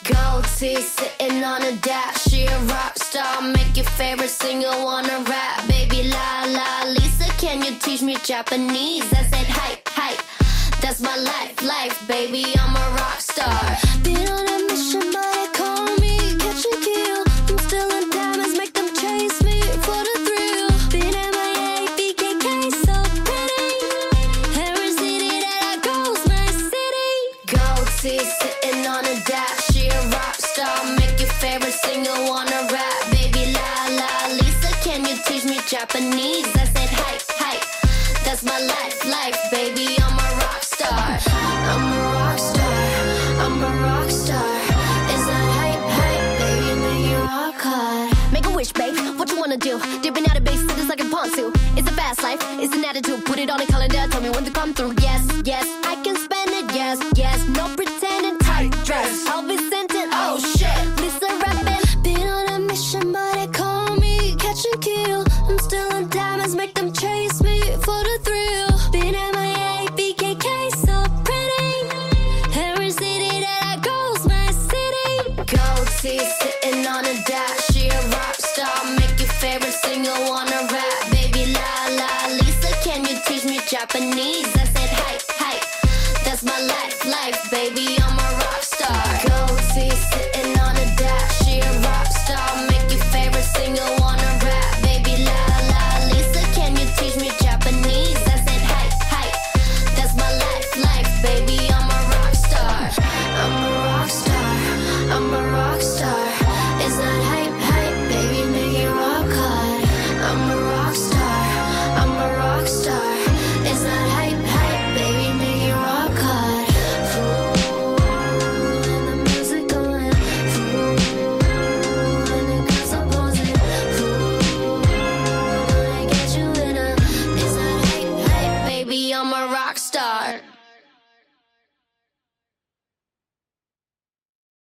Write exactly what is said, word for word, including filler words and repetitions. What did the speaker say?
Gold teeth sitting on a dash. She a rock star, make your favorite singer wanna rap. Baby la la, Lisa, can you teach me Japanese? I said hype, hype, that's my life, life, baby, I'm a rock star. Been on a mission, but they call me catch and kill. I'm still in diamonds, make them chase me for the thrill. Been M I A, B K K, so pretty. Every city that I go's my city. Gold teeth sitting on a dash. She a rock star, make your favorite singer wanna rap. Baby la la, Lisa, can you teach me Japanese? I said hype, hype, that's my life, life, baby, I'm a rock star. I'm a rock star, I'm a rock star. Is that hype, hype, baby, make you rock hard. Make a wish, babe, what you wanna do? Dipping out of base, it's like a ponzu. It's a fast life, it's an attitude. Put it on a calendar, tell me when to come through. Yes, yes, I can spend it, yes, yes. No pretending, tight dress, I'll be sent it, oh shit. Lisa rapping. Been on a mission, but they call me catch and kill. I'm still in diamonds, make them chase me for the thrill. Been M I A, B K K, so pretty. Every city that I go's my city. Gold teeth sitting on a dash. She a rock star, make your favorite singer wanna rap. Baby la la, Lisa, can you teach me Japanese? I said hype, hype, that's my life, life, baby, I'm a rock star. Gold teeth sitting on a dash. She a rock star, make your favorite singer wanna rap. Baby la la, Lisa, can you teach me Japanese? I said hype, hype, that's my life, life, baby, I'm a rock star. I'm a rock star, I'm a rock star. Is that hype, hype, baby, make it rock hard. I'm a rock star, I'm a rock star. Is that hype, hype, baby, make it rock hard. Ooh, and the music going. Ooh, and the girls are posing. Ooh, gonna get you in a. Is that hype, hype, baby, I'm a rock star.